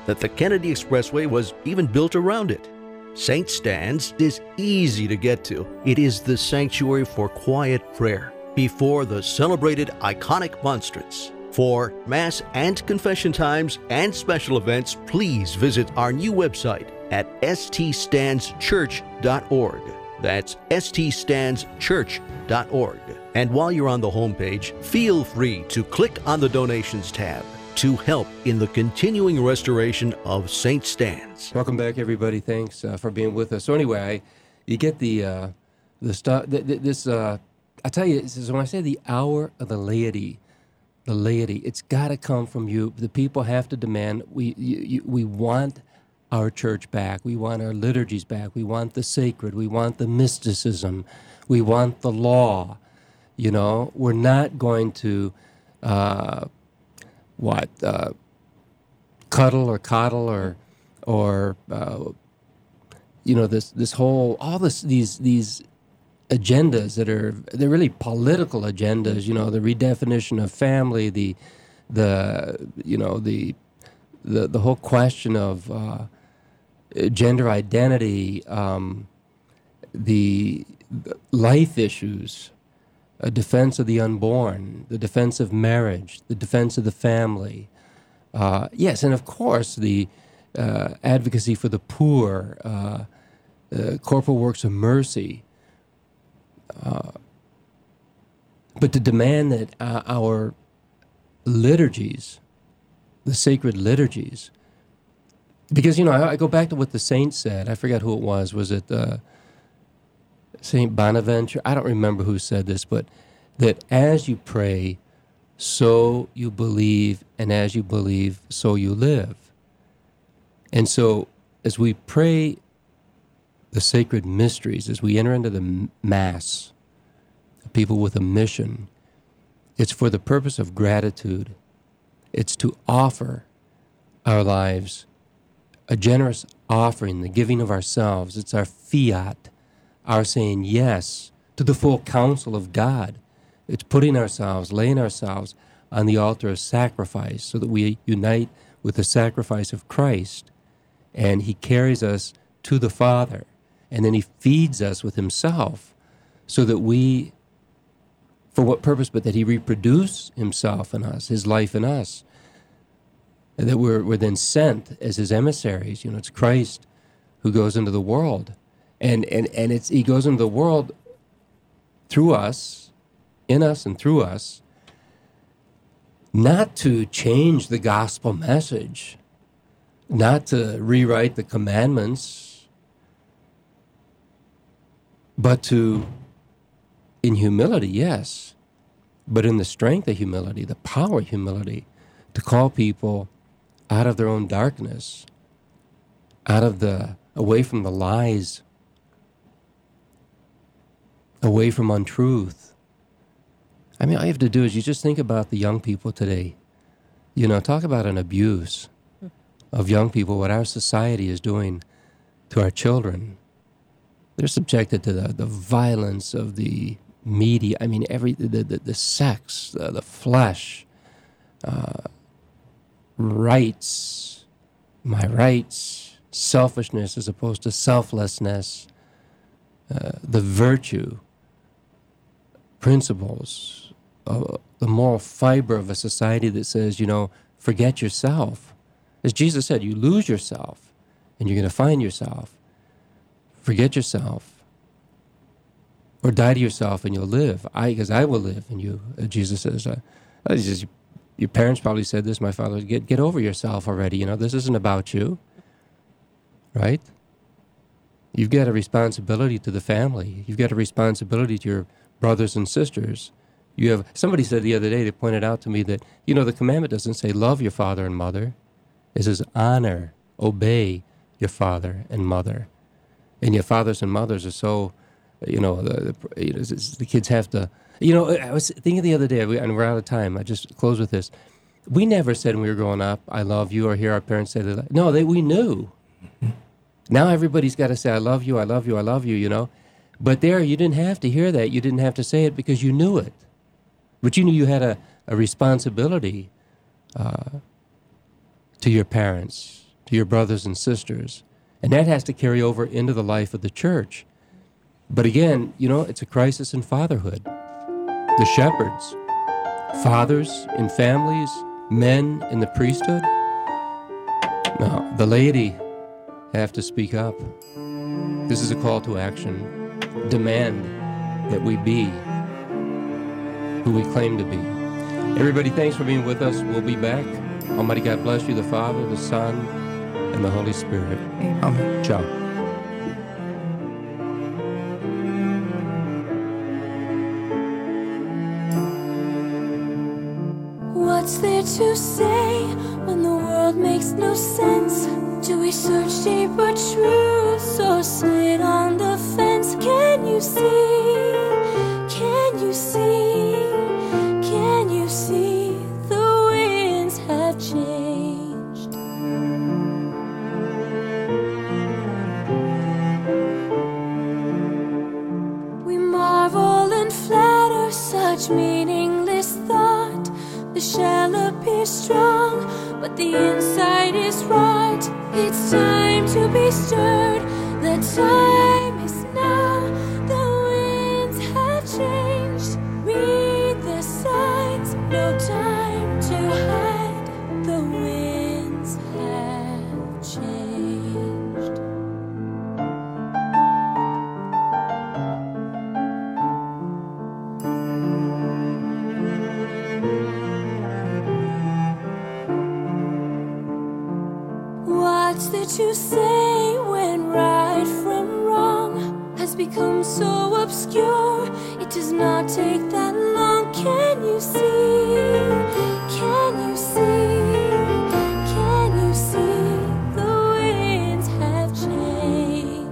that the Kennedy Expressway was even built around it. Saint Stan's is easy to get to. It is the sanctuary for quiet prayer before the celebrated iconic monstrance. For Mass and confession times and special events, please visit our new website at s t stands church dot org. That's s t stands church dot org. And while you're on the homepage, feel free to click on the Donations tab to help in the continuing restoration of Saint Stan's. Welcome back, everybody. Thanks uh, for being with us. So anyway, I, you get the uh, the stuff. Th- th- this uh, I tell you, this is when I say the hour of the laity, the laity, it's got to come from you. The people have to demand. We you, you, we want our church back. We want our liturgies back. We want the sacred. We want the mysticism. We want the law. You know, we're not going to. Uh, what, uh, cuddle or coddle or, or uh, you know, this this whole, all this, these these agendas that are, they're really political agendas, you know, the redefinition of family, the, the you know, the, the, the whole question of uh, gender identity, um, the, the life issues, a defense of the unborn, the defense of marriage, the defense of the family. Uh, yes, and of course, the uh, advocacy for the poor, uh, uh, corporal works of mercy. Uh, but to demand that uh, our liturgies, the sacred liturgies, because, you know, I, I go back to what the saint said. I forgot who it was. Was it... Uh, Saint Bonaventure, I don't remember who said this, but that as you pray, so you believe, and as you believe, so you live. And so as we pray the sacred mysteries, as we enter into the Mass, people with a mission, it's for the purpose of gratitude. It's to offer our lives, a generous offering, the giving of ourselves. It's our fiat, our saying yes to the full counsel of God. It's putting ourselves, laying ourselves on the altar of sacrifice so that we unite with the sacrifice of Christ. And he carries us to the Father. And then he feeds us with himself so that we, for what purpose? But that he reproduce himself in us, his life in us. And that we're, we're then sent as his emissaries. You know, it's Christ who goes into the world. And, and, and it's he goes into the world through us, in us and through us, not to change the gospel message, not to rewrite the commandments, but to, in humility, yes, but in the strength of humility, the power of humility, to call people out of their own darkness, out of the, away from the lies, away from untruth. I mean, all you have to do is you just think about the young people today. You know, talk about an abuse of young people, what our society is doing to our children. They're subjected to the, the violence of the media. I mean, every the, the, the sex, the, the flesh, uh, rights, my rights, selfishness as opposed to selflessness, uh, the virtue, principles, uh, the moral fiber of a society that says, you know, forget yourself. As Jesus said, you lose yourself and you're going to find yourself. Forget yourself or die to yourself and you'll live. I, because I will live and you, uh, Jesus says, uh, he says, your parents probably said this, my father, get, get over yourself already. You know, this isn't about you, right? You've got a responsibility to the family. You've got a responsibility to your brothers and sisters. You have, somebody said the other day, they pointed out to me that, you know, the commandment doesn't say love your father and mother. It says honor, obey your father and mother. And your fathers and mothers are so, you know, the, the, you know, the kids have to, you know, I was thinking the other day, and we're out of time, I just close with this. We never said when we were growing up, I love you, or hear our parents say that. No, they, we knew. Now everybody's got to say, I love you, I love you, I love you, you know. But there, you didn't have to hear that. You didn't have to say it because you knew it. But you knew you had a, a responsibility uh, to your parents, to your brothers and sisters. And that has to carry over into the life of the church. But again, you know, it's a crisis in fatherhood. The shepherds, fathers in families, men in the priesthood. Now, the laity have to speak up. This is a call to action. Demand that we be who we claim to be. Everybody, thanks for being with us. We'll be back. Almighty God bless you, the Father, the Son, and the Holy Spirit. Amen. Ciao. What's there to say when the world makes no sense? Do we search deeper truths or sit on the fence? Can you see? Can you see? Can you see the winds have changed? We marvel and flatter such meaningless thought. The shell appears strong, but the inside is rot. It's time to be stirred. The time is now. The winds have changed. Read the signs. No time to hide. The winds have changed. What's there to say when right from wrong has become so obscure? It does not take that long. Can you see? Can you see? Can you see the winds have changed?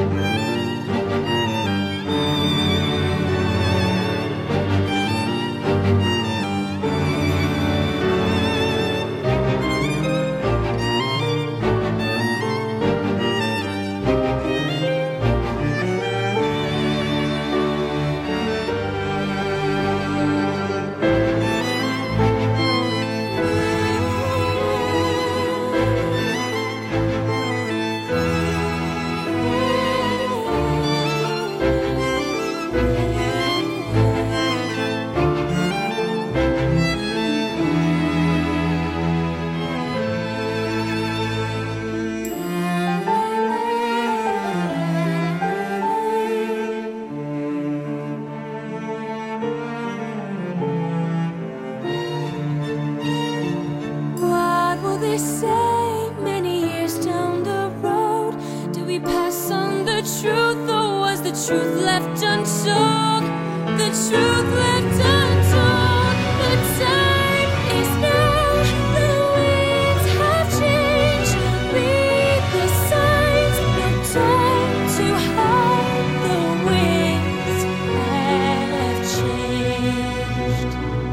What will they say many years down the road? Do we pass on the truth, or was the truth left untold? The truth left untold. The time is now. The winds have changed. Read the signs. No time to hide. The winds have changed.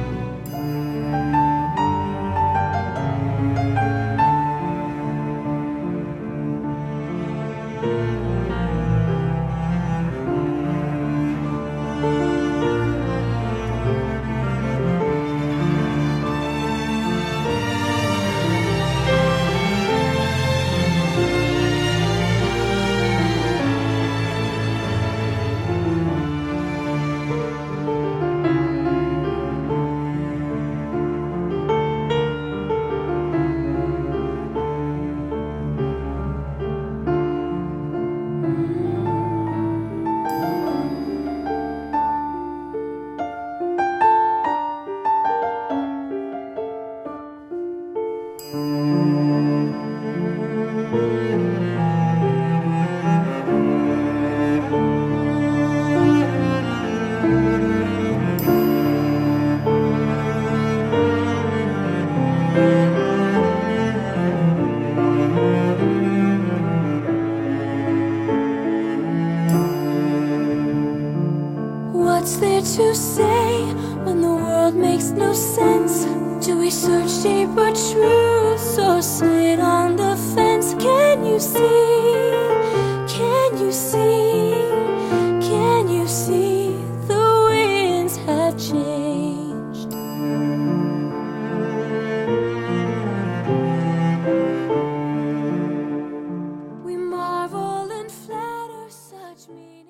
What's there to say when the world makes no sense? Do we search deeper truths or sit on the fence? Can you see? Can you see? Can you see the winds have changed? teach me